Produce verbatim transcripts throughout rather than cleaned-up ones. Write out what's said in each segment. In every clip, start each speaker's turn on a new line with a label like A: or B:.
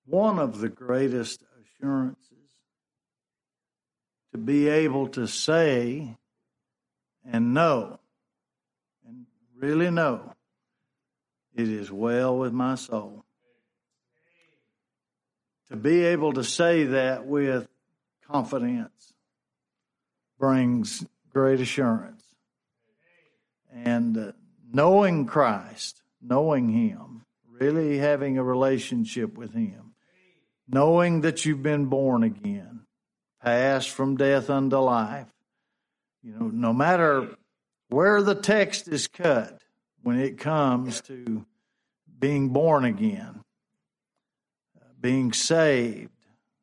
A: one of the greatest assurances to be able to say and know, and really know, it is well with my soul. To be able to say that with confidence brings great assurance. And uh, knowing Christ, knowing Him, really having a relationship with Him, knowing that you've been born again, passed from death unto life. You know, no matter where the text is cut when it comes to being born again, being saved,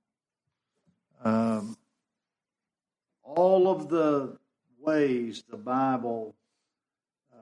A: um, all of the ways the Bible uh,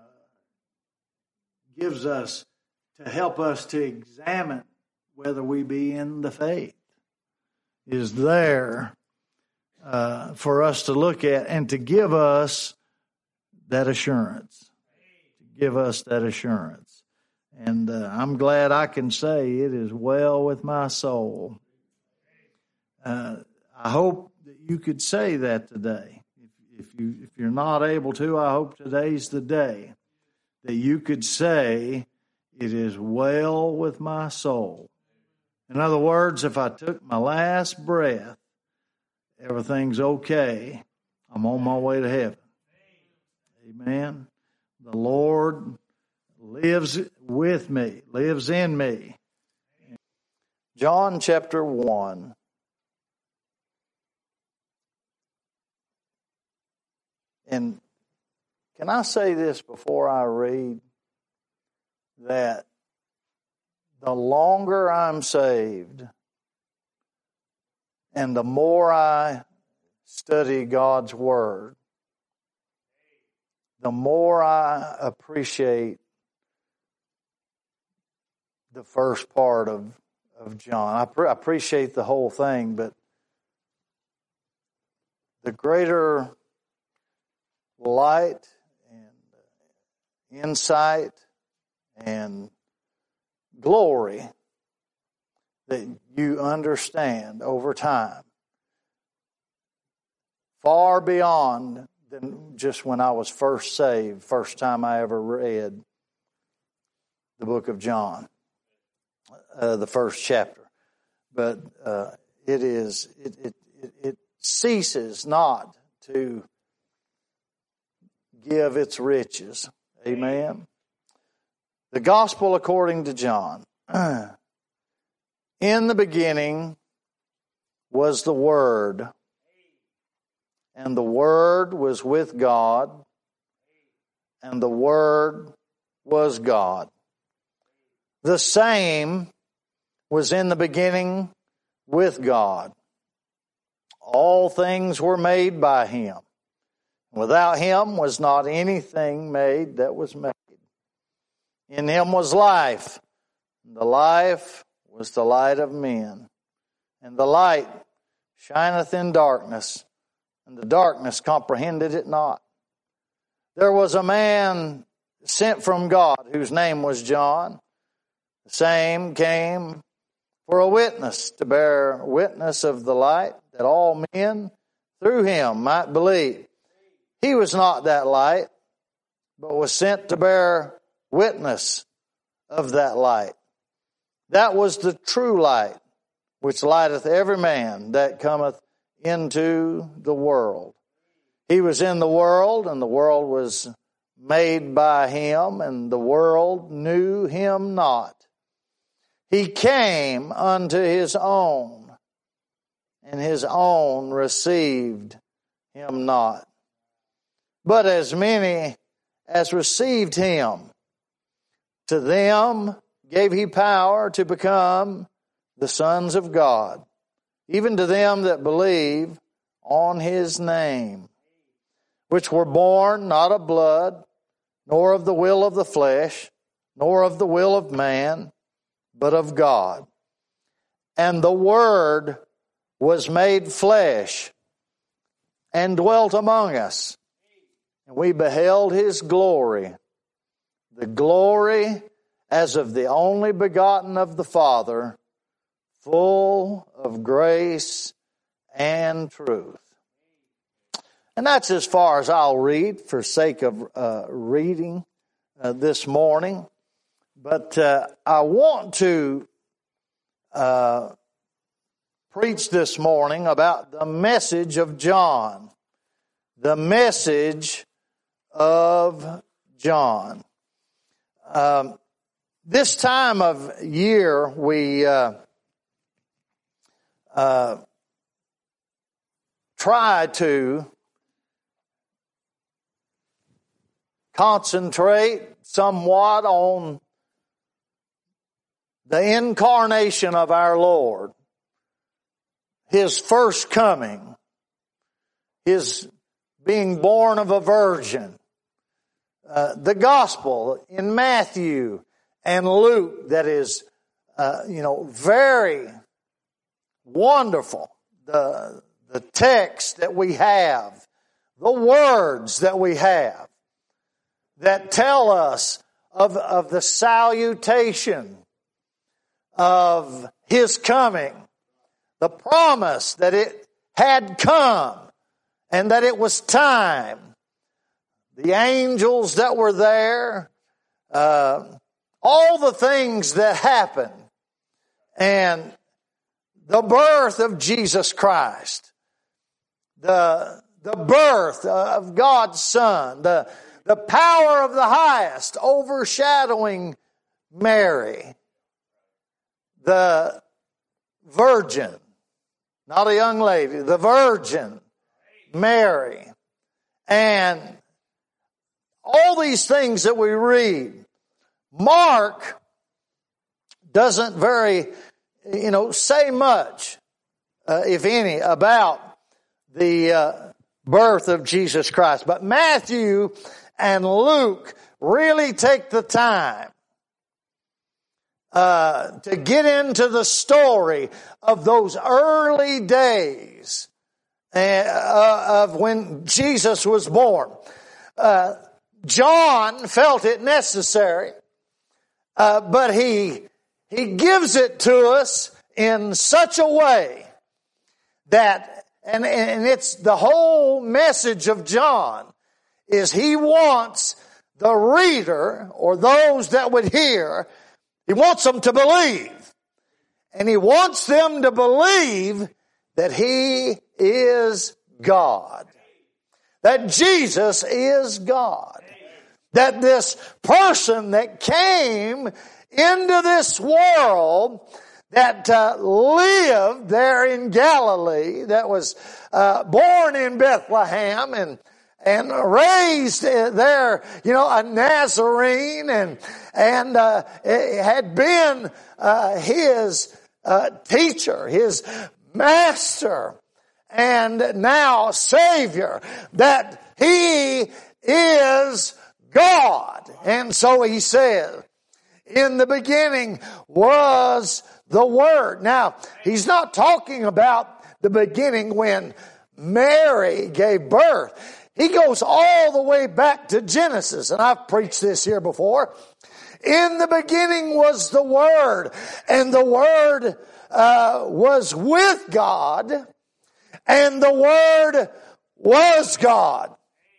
A: gives us to help us to examine whether we be in the faith is there uh, for us to look at and to give us that assurance. To give us that assurance. And uh, I'm glad I can say it is well with my soul. Uh, I hope that you could say that today. If, if you if you're not able to, I hope today's the day that you could say, it is well with my soul. In other words, if I took my last breath, everything's okay. I'm on my way to heaven. Amen. The Lord lives with me, lives in me. John chapter one. And can I say this before I read? That the longer I'm saved and the more I study God's Word, the more I appreciate the first part of, of John. I, pre- I appreciate the whole thing, but the greater light and insight and glory that you understand over time, far beyond than just when I was first saved, first time I ever read the book of John, uh, the first chapter. But uh, it is it, it it it ceases not to give its riches. Amen. The Gospel according to John. In the beginning was the Word, and the Word was with God, and the Word was God. The same was in the beginning with God. All things were made by Him. Without Him was not anything made that was made. In Him was life. The life was the light of men. And the light shineth in darkness, and the darkness comprehended it not. There was a man sent from God, whose name was John. The same came for a witness, to bear witness of the light, that all men through him might believe. He was not that light, but was sent to bear witness of that light. That was the true light, which lighteth every man that cometh into the world. He was in the world, and the world was made by Him, and the world knew Him not. He came unto His own, and His own received Him not. But as many as received Him, to them gave He power to become the sons of God, even to them that believe on His name, which were born not of blood, nor of the will of the flesh, nor of the will of man, but of God. And the Word was made flesh and dwelt among us, and we beheld His glory, the glory as of the only begotten of the Father, full of grace and truth. And that's as far as I'll read for sake of uh, reading uh, this morning. But uh, I want to uh, preach this morning about the message of John. The message of John. Um, this time of year, we uh, uh, try to concentrate somewhat on the incarnation of our Lord, His first coming, His being born of a virgin, uh, the gospel in Matthew and Luke that is, uh, you know, very wonderful. The, the text that we have, the words that we have that tell us of, of the salutation of His coming, the promise that it had come and that it was time. The angels that were there, uh, all the things that happened, and the birth of Jesus Christ, the, the birth of God's Son, the The power of the highest overshadowing Mary, the virgin, not a young lady, the virgin Mary, and all these things that we read. Mark doesn't very, you know, say much, uh, if any, about the uh, birth of Jesus Christ. But Matthew and Luke really take the time uh, to get into the story of those early days uh, of when Jesus was born. Uh, John felt it necessary, uh, but he he gives it to us in such a way that, and, and it's the whole message of John, is he wants the reader, or those that would hear, he wants them to believe. And he wants them to believe that He is God. That Jesus is God. That this person that came into this world, that uh, lived there in Galilee, that was uh, born in Bethlehem and And raised there, you know, a Nazarene, and and uh, had been uh, His uh, teacher, His master, and now Savior. That He is God. And so He said, in the beginning was the Word. Now, He's not talking about the beginning when Mary gave birth. He goes all the way back to Genesis, and I've preached this here before. In the beginning was the Word, and the Word uh, was with God, and the Word was God.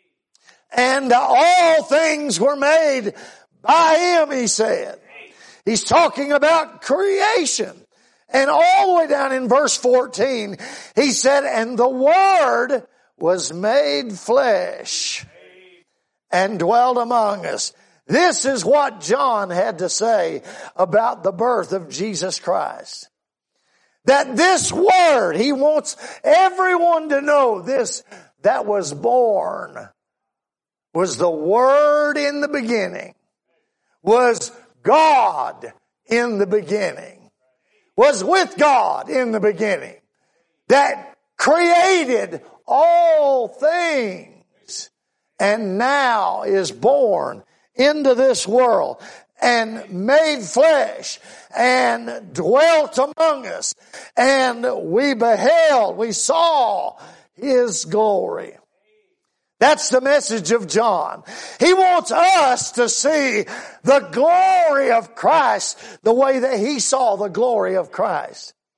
A: And all things were made by Him, He said. He's talking about creation. And all the way down in verse fourteen, He said, and the Word was made flesh and dwelt among us. This is what John had to say about the birth of Jesus Christ. That this Word, he wants everyone to know this, that was born, was the Word in the beginning, was God in the beginning, was with God in the beginning, that created all things, and now is born into this world and made flesh and dwelt among us, and we beheld, we saw His glory. That's the message of John. He wants us to see the glory of Christ the way that he saw the glory of Christ.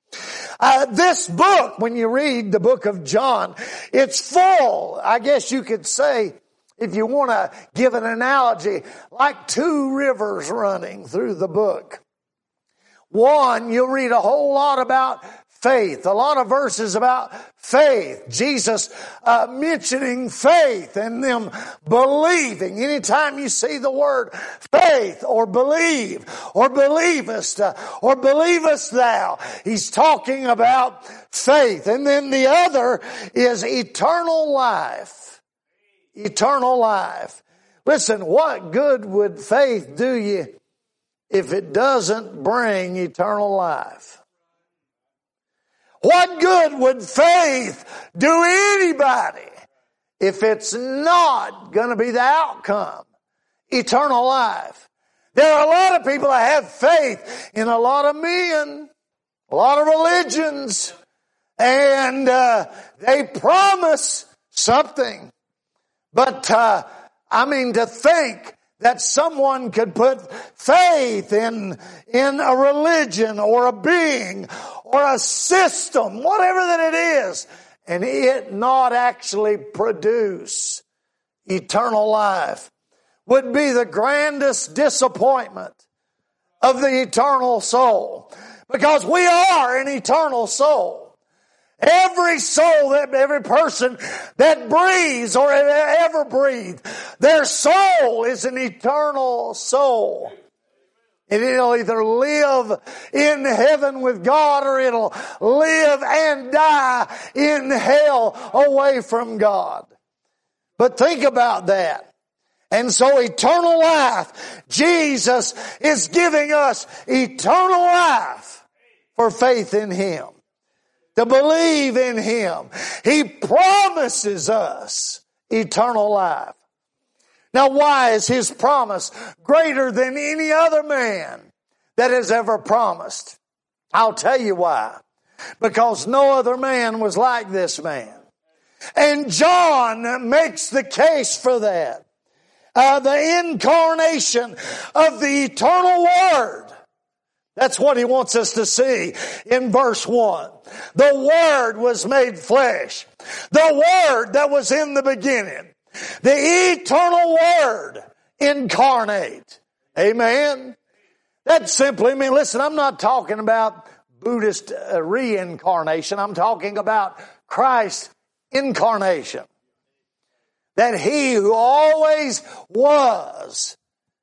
B: Uh, this book, when you read the book of John, it's full, I guess you could say, if you want to give an analogy, like two rivers running through the book. One, you'll read a whole lot about faith, a lot of verses about faith. Jesus uh, mentioning faith and them believing. Anytime you see the word faith or believe or believest uh, or believest thou, he's talking about faith. And then the other is eternal life. Eternal life. Listen, what good would faith do you if it doesn't bring eternal life? What good would faith do anybody if it's not going to be the outcome? Eternal life. There are a lot of people that have faith in a lot of men, a lot of religions, and uh, they promise something. But, uh, I mean, to think that someone could put faith in, in a religion or a being or a system, whatever that it is, and it not actually produce eternal life would be the grandest disappointment of the eternal soul. Because we are an eternal soul. Every soul, that every person that breathes or ever breathed, their soul is an eternal soul. And it'll either live in heaven with God or it'll live and die in hell away from God. But think about that. And so eternal life, Jesus is giving us eternal life for faith in Him. To believe in Him. He promises us eternal life. Now, why is His promise greater than any other man that has ever promised? I'll tell you why. Because no other man was like this man. And John makes the case for that. Uh, the incarnation of the eternal Word. That's what he wants us to see in verse one. The Word was made flesh. The Word that was in the beginning. The eternal Word incarnate. Amen. That simply means, listen, I'm not talking about Buddhist uh, reincarnation. I'm talking about Christ's incarnation. That He who always was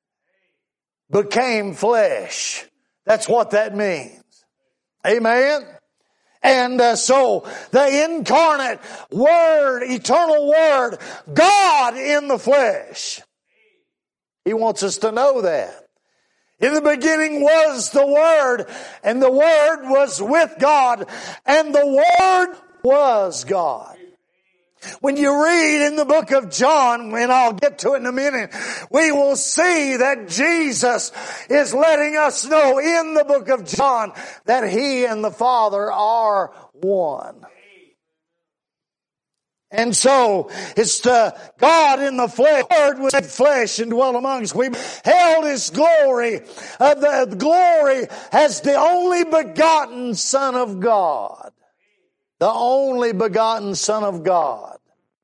B: became flesh. That's what that means. Amen. And uh, so the incarnate Word, eternal Word, God in the flesh. He wants us to know that. In the beginning was the Word, and the Word was with God, and the Word was God. When you read in the book of John, and I'll get to it in a minute, we will see that Jesus is letting us know in the book of John that He and the Father are one. And so, it's the God in the flesh, the Word was in flesh and dwelt among us. We held His glory, uh, the, the glory as the only begotten Son of God. The only begotten Son of God.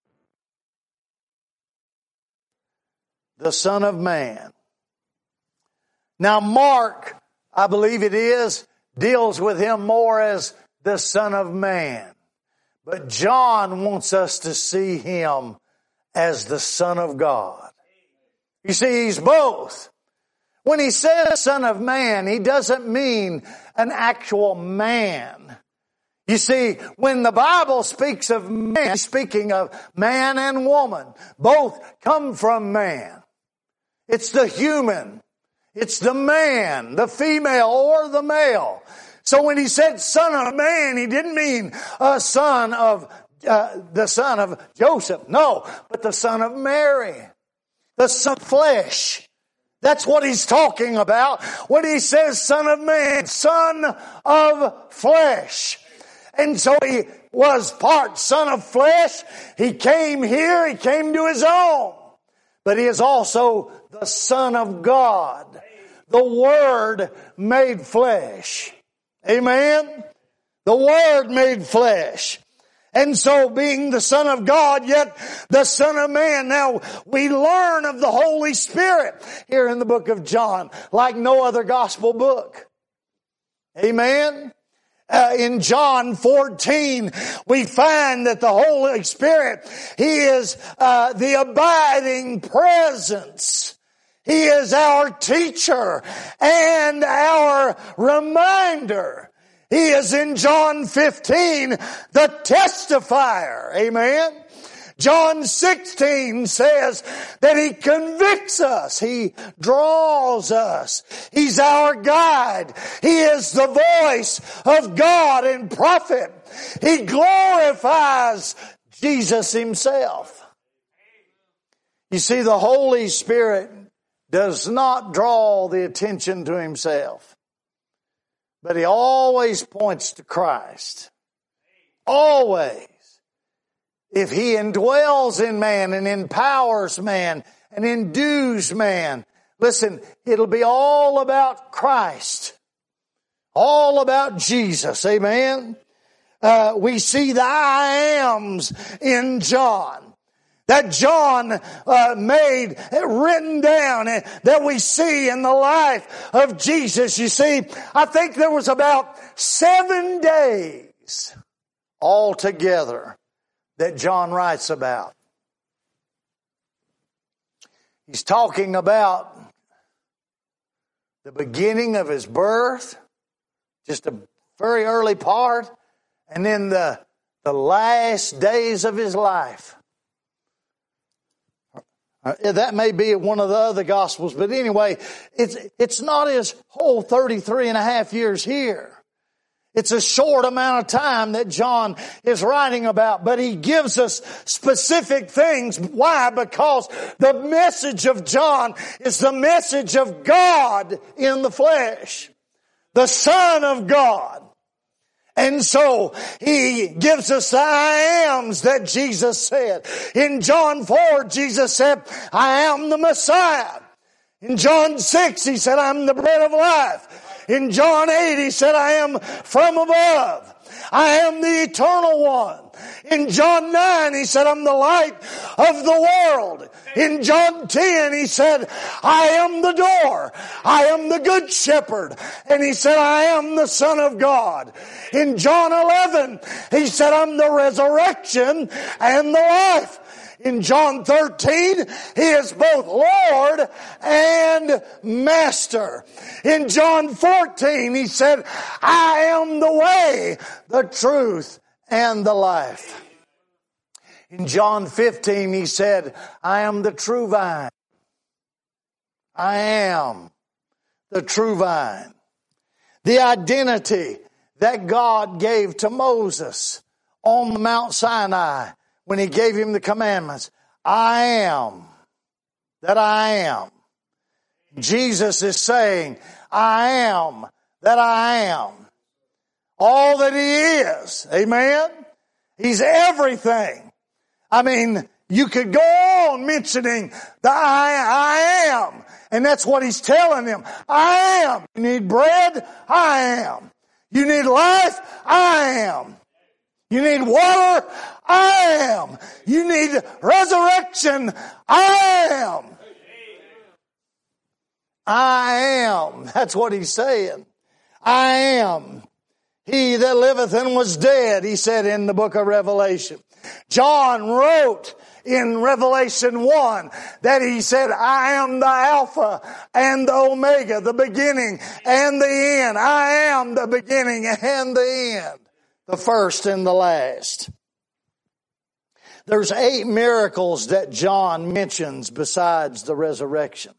B: The Son of Man. Now Mark, I believe it is, deals with Him more as the Son of Man. But John wants us to see Him as the Son of God. You see, He's both. When He says Son of Man, He doesn't mean an actual man. You see, when the Bible speaks of man, speaking of man and woman, both come from man. It's the human. It's the man, the female or the male. So when He said Son of Man, He didn't mean a son of, uh, the son of Joseph. No, but the son of Mary. The son of flesh. That's what He's talking about when He says Son of Man, Son of flesh. And so He was part Son of flesh. He came here. He came to His own. But He is also the Son of God. The Word made flesh. Amen? The Word made flesh. And so being the Son of God, yet the Son of Man. Now we learn of the Holy Spirit here in the book of John like no other gospel book. Amen. Uh, in John fourteen, we find that the Holy Spirit, He is uh, the abiding presence. He is our teacher and our reminder. He is in John fifteen, the testifier. Amen. John sixteen says that He convicts us. He draws us. He's our guide. He is the voice of God and prophet. He glorifies Jesus Himself. You see, the Holy Spirit does not draw the attention to Himself, but He always points to Christ. Always. If He indwells in man and empowers man and endues man, listen, it'll be all about Christ. All about Jesus. Amen. Uh, we see the I ams in John. That John uh, made, written down, uh, that we see in the life of Jesus. You see, I think there was about seven days altogether that John writes about. He's talking about the beginning of His birth, just a very early part, and then the, the last days of His life. Uh, that may be one of the other Gospels, but anyway, it's, it's not His whole thirty-three and a half years here. It's a short amount of time that John is writing about, but he gives us specific things. Why? Because the message of John is the message of God in the flesh, the Son of God. And so he gives us the I ams that Jesus said. In John four, Jesus said, I am the Messiah. In John six, He said, I'm the bread of life. In John eight, He said, I am from above. I am the eternal one. In John nine, He said, I'm the light of the world. In John ten, He said, I am the door. I am the good shepherd. And He said, I am the Son of God. In John eleven, He said, I'm the resurrection and the life. In John thirteen, He is both Lord and Master. In John fourteen, He said, I am the way, the truth, and the life. In John fifteen, He said, I am the true vine. I am the true vine. The identity that God gave to Moses on Mount Sinai, when He gave him the commandments, I am that I am. Jesus is saying, I am that I am. All that He is. Amen? He's everything. I mean, you could go on mentioning the I, I am. And that's what He's telling them. I am. You need bread? I am. You need life? I am. You need water? I am. You need resurrection? I am. I am. That's what He's saying. I am. He that liveth and was dead, He said in the book of Revelation. John wrote in Revelation one that he said, I am the Alpha and the Omega, the beginning and the end. I am the beginning and the end. The first and the last. There's eight miracles that John mentions besides the resurrection.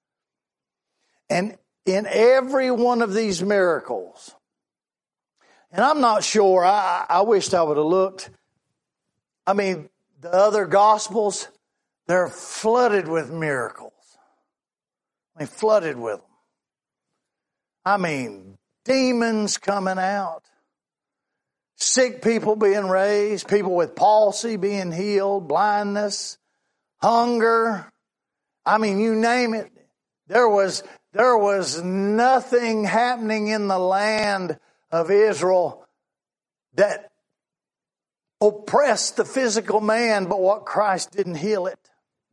B: And in every one of these miracles, and I'm not sure, I, I wished I would have looked. I mean, the other Gospels, they're flooded with miracles. I mean, flooded with them. I mean, demons coming out. Sick people being raised, people with palsy being healed, blindness, hunger. I mean, you name it. There was, there was nothing happening in the land of Israel that oppressed the physical man, but what Christ didn't heal it.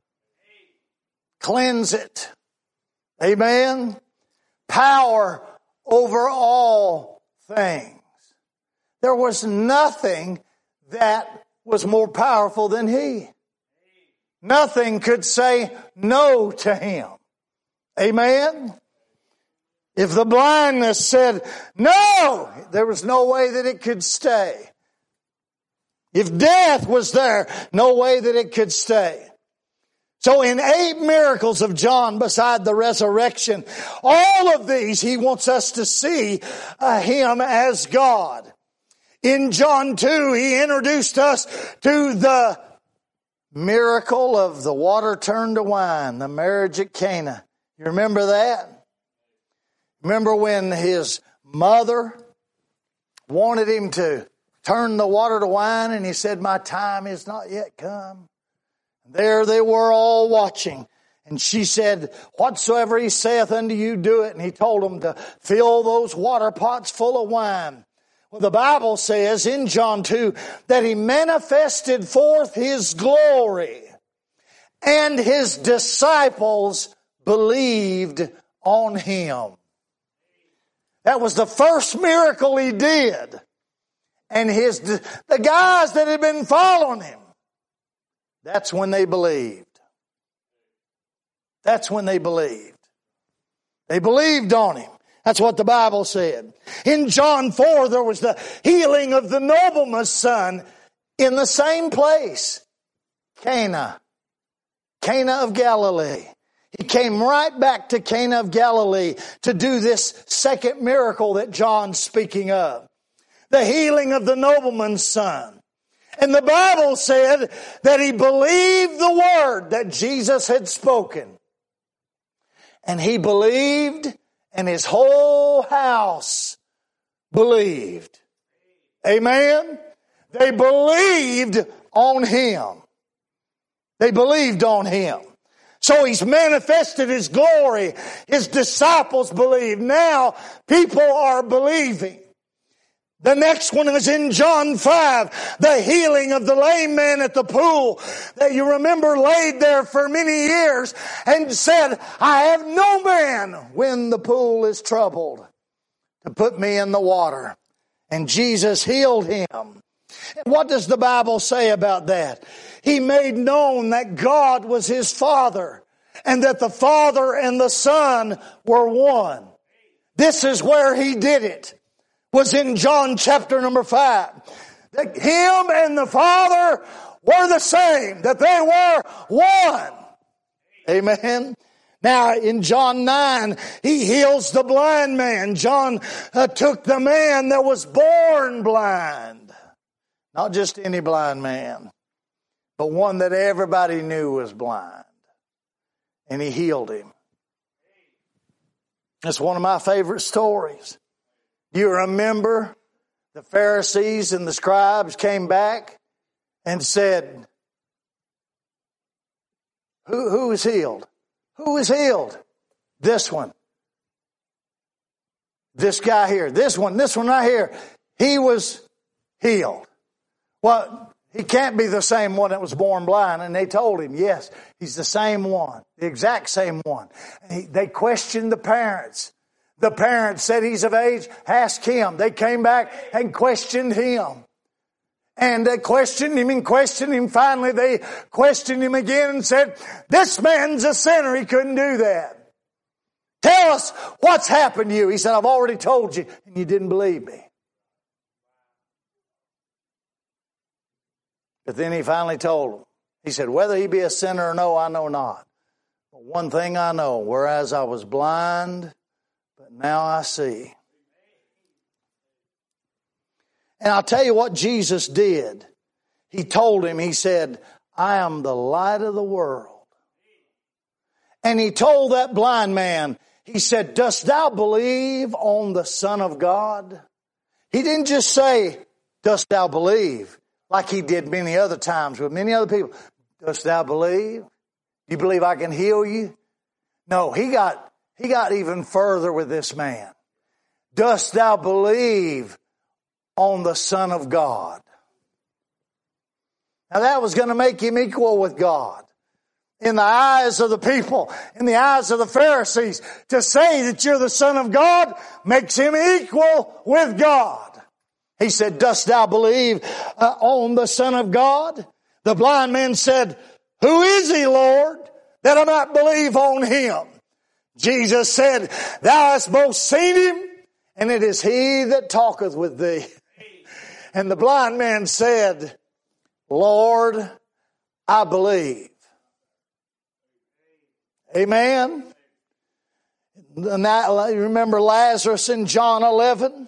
B: Cleanse it. Amen. Power over all things. There was nothing that was more powerful than He. Nothing could say no to Him. Amen. If the blindness said no, there was no way that it could stay. If death was there, no way that it could stay. So in eight miracles of John beside the resurrection, all of these He wants us to see uh, Him as God. In John two, He introduced us to the miracle of the water turned to wine, the marriage at Cana. You remember that? Remember when His mother wanted Him to turn the water to wine and He said, my time is not yet come. There they were all watching. And she said, whatsoever He saith unto you, do it. And He told them to fill those water pots full of wine. Well, the Bible says in John two that He manifested forth His glory. And His disciples believed on Him. That was the first miracle He did. And his the guys that had been following Him, that's when they believed. That's when they believed. They believed on Him. That's what the Bible said. In John four, there was the healing of the nobleman's son in the same place. Cana. Cana of Galilee. He came right back to Cana of Galilee to do this second miracle that John's speaking of. The healing of the nobleman's son. And the Bible said that he believed the word that Jesus had spoken. And he believed, and his whole house believed. Amen? They believed on Him. They believed on Him. So He's manifested His glory. His disciples believed. Now people are believing. The next one is in John five, the healing of the lame man at the pool that you remember laid there for many years and said, I have no man when the pool is troubled to put me in the water. And Jesus healed him. And what does the Bible say about that? He made known that God was His Father and that the Father and the Son were one. This is where He did it. Was in John chapter number five. That Him and the Father were the same. That they were one. Amen. Now in John nine, He heals the blind man. John uh, took the man that was born blind. Not just any blind man, but one that everybody knew was blind. And He healed him. It's one of my favorite stories. You remember the Pharisees and the scribes came back and said, Who, who is healed? Who is healed? This one. This guy here. This one. This one right here. He was healed. Well, he can't be the same one that was born blind. And they told him, yes, he's the same one. The exact same one. And he, they questioned the parents. The parents said he's of age, ask him. They came back and questioned him. And they questioned him and questioned him. Finally, they questioned him again and said, this man's a sinner. He couldn't do that. Tell us what's happened to you. He said, I've already told you, and you didn't believe me. But then he finally told them. He said, whether he be a sinner or no, I know not. But one thing I know, whereas I was blind, but now I see. And I'll tell you what Jesus did. He told him, he said, I am the light of the world. And he told that blind man, he said, dost thou believe on the Son of God? He didn't just say, dost thou believe? Like he did many other times with many other people. Dost thou believe? Do you believe I can heal you? No, he got, he got even further with this man. Dost thou believe on the Son of God. Now that was going to make him equal with God. In the eyes of the people, in the eyes of the Pharisees, to say that you're the Son of God makes him equal with God. He said, dost thou believe uh, on the Son of God? The blind man said, who is he, Lord, that I might believe on him? Jesus said, thou hast both seen him, and it is he that talketh with thee. And the blind man said, Lord, I believe. Amen. Now, remember Lazarus in John eleven?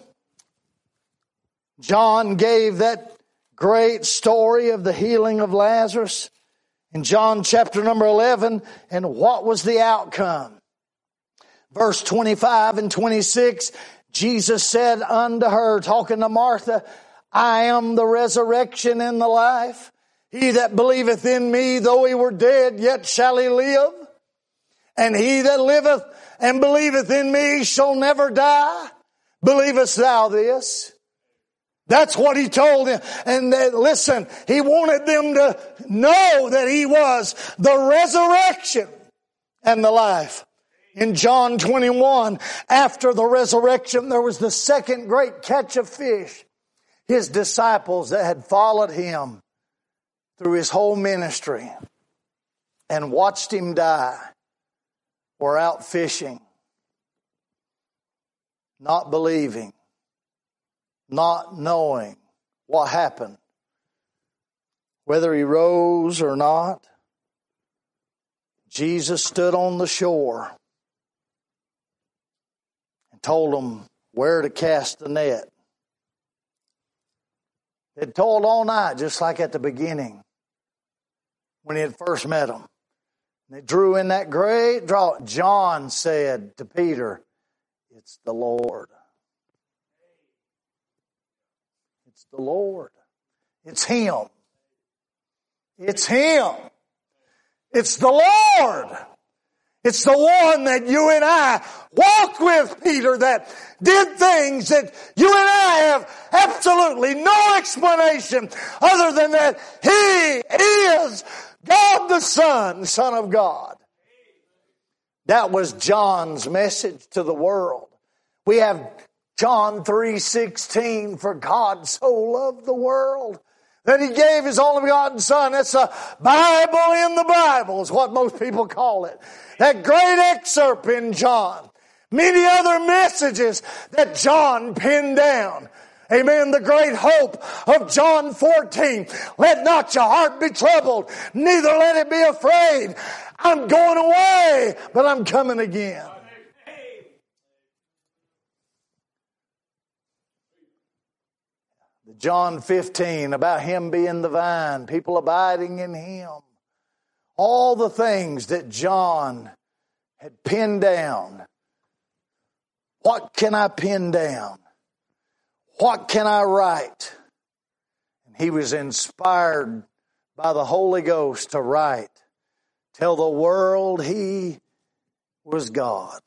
B: John gave that great story of the healing of Lazarus in John chapter number eleven. And what was the outcome? Verse twenty-five and twenty-six, Jesus said unto her, talking to Martha, I am the resurrection and the life. He that believeth in me, though he were dead, yet shall he live. And he that liveth and believeth in me shall never die. Believest thou this? That's what he told them. And they, listen, he wanted them to know that he was the resurrection and the life. In John twenty-one, after the resurrection, there was the second great catch of fish. His disciples that had followed him through his whole ministry and watched him die were out fishing, not believing, not knowing what happened, whether he rose or not. Jesus stood on the shore and told them where to cast the net. They'd told all night, just like at the beginning when he had first met them. They drew in that great draw. John said to Peter, it's the Lord. It's the Lord. It's Him. It's Him. It's the Lord. It's the one that you and I walked with, Peter, that did things that you and I have absolutely no explanation other than that He is God the Son, Son of God. That was John's message to the world. We have John three sixteen, for God so loved the world that He gave His only begotten Son. That's a Bible in the Bible is what most people call it. That great excerpt in John. Many other messages that John penned down. Amen. The great hope of John fourteen. Let not your heart be troubled, neither let it be afraid. I'm going away, but I'm coming again. John fifteen, about Him being the vine, people abiding in Him. All the things that John had pinned down. What can I pin down? What can I write? And he was inspired by the Holy Ghost to write. Tell the world He was God.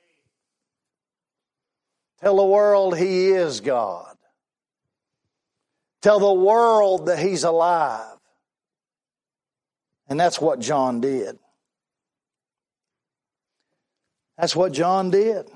B: Tell the world He is God. Tell the world that He's alive. And that's what John did. That's what John did.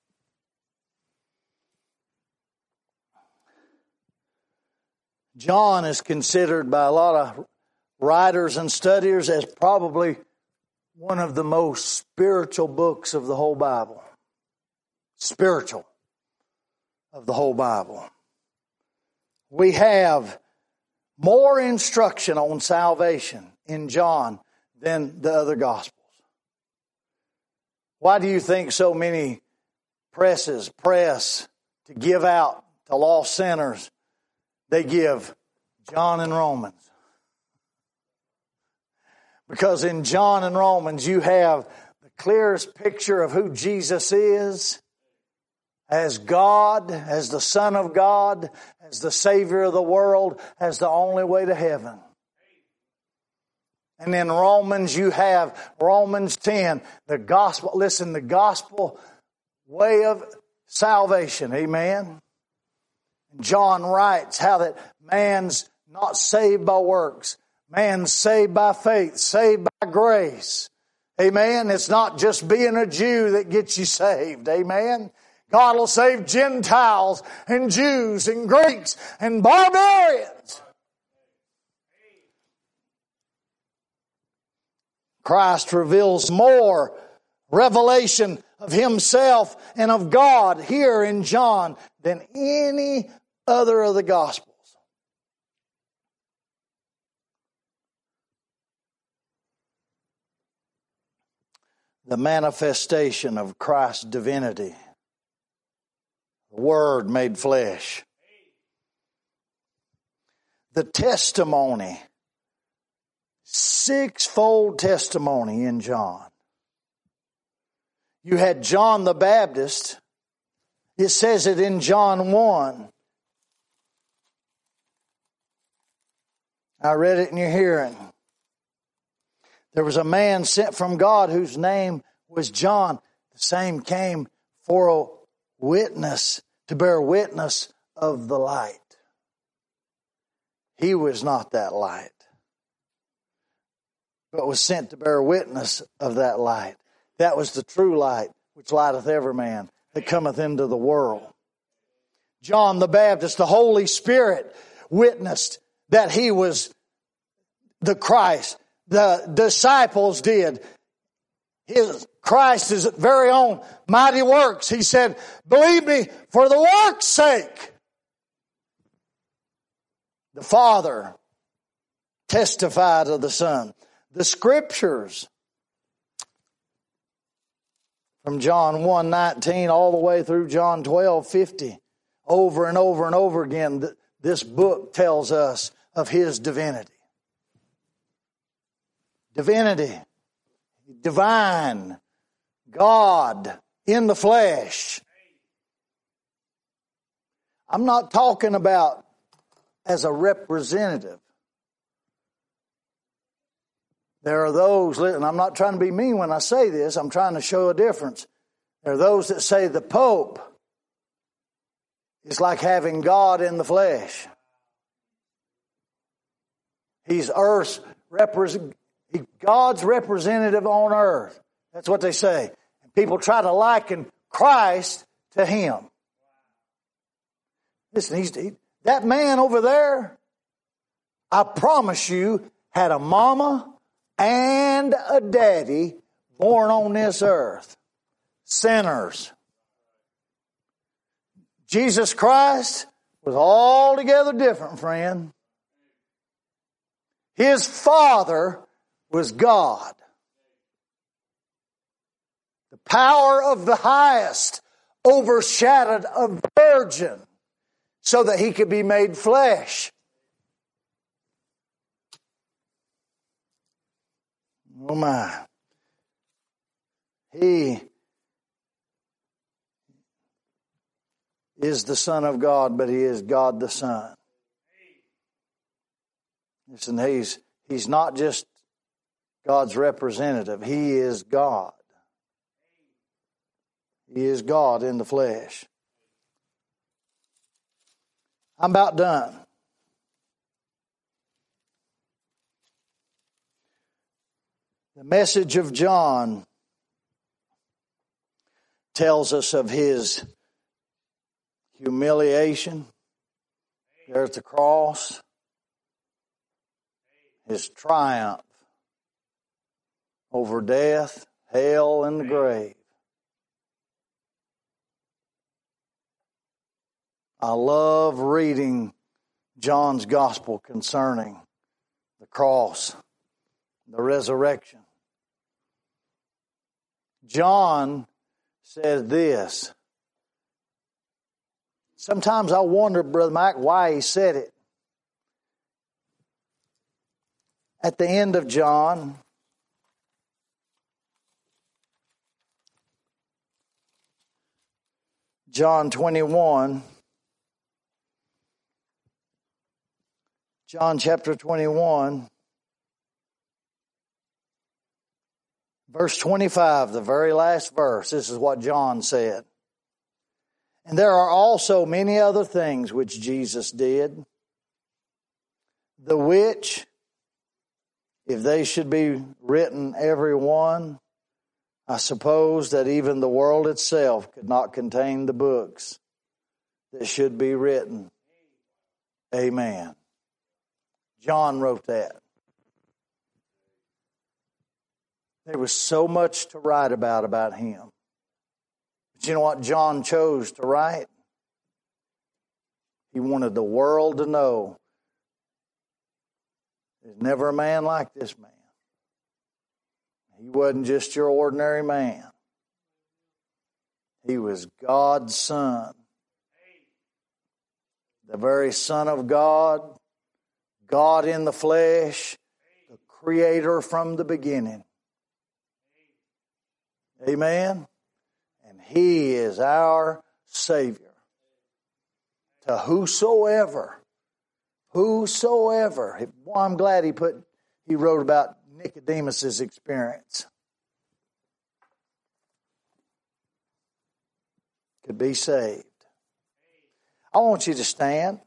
B: John is considered by a lot of writers and studiers as probably one of the most spiritual books of the whole Bible. Spiritual of the whole Bible. We have more instruction on salvation in John than the other Gospels. Why do you think so many presses press to give out to lost sinners? They give John and Romans. Because in John and Romans you have the clearest picture of who Jesus is as God, as the Son of God, as the Savior of the world, as the only way to heaven. And in Romans you have Romans ten, the gospel. Listen, the gospel way of salvation. Amen.
A: John writes how that man's not saved by works. Man's saved by faith, saved by grace. Amen. It's not just being a Jew that gets you saved. Amen. God will save Gentiles and Jews and Greeks and barbarians. Christ reveals more revelation of Himself and of God here in John than any other of the Gospels. The manifestation of Christ's divinity. The Word made flesh. The testimony. Sixfold testimony in John. You had John the Baptist. It says it in John one. I read it in your hearing. There was a man sent from God whose name was John. The same came for a witness, to bear witness of the light. He was not that light, but was sent to bear witness of that light. That was the true light, which lighteth every man that cometh into the world. John the Baptist, the Holy Spirit, witnessed that he was the Christ. The disciples did. His Christ, His very own mighty works. He said, believe me for the work's sake. The Father testified of the Son. The Scriptures, from John one nineteen all the way through John twelve fifty, over and over and over again, this book tells us of His divinity. Divinity, divine, God in the flesh. I'm not talking about as a representative. There are those, and I'm not trying to be mean when I say this, I'm trying to show a difference. There are those that say the Pope is like having God in the flesh. He's Earth's representative. God's representative on earth. That's what they say. And people try to liken Christ to Him. Listen, he's, he, that man over there, I promise you, had a mama and a daddy born on this earth. Sinners. Jesus Christ was altogether different, friend. His Father was God. The power of the highest overshadowed a virgin so that He could be made flesh. Oh my. He is the Son of God, but He is God the Son. Listen, He's, he's not just God's representative. He is God. He is God in the flesh. I'm about done. The message of John tells us of His humiliation there at the cross, His triumph over death, hell, and the grave. I love reading John's gospel concerning the cross, the resurrection. John said this. Sometimes I wonder, Brother Mike, why he said it. At the end of John, John twenty-one, John chapter twenty-one, verse twenty-five, the very last verse. This is what John said. And there are also many other things which Jesus did, the which, if they should be written every one, I suppose that even the world itself could not contain the books that should be written. Amen. John wrote that. There was so much to write about about him. But you know what John chose to write? He wanted the world to know there's never a man like this man. He wasn't just your ordinary man. He was God's Son. The very Son of God, God in the flesh, the Creator from the beginning. Amen? And He is our Savior. To whosoever, whosoever. Boy, I'm glad he put, he wrote about Nicodemus's experience. Could be saved. I want you to stand.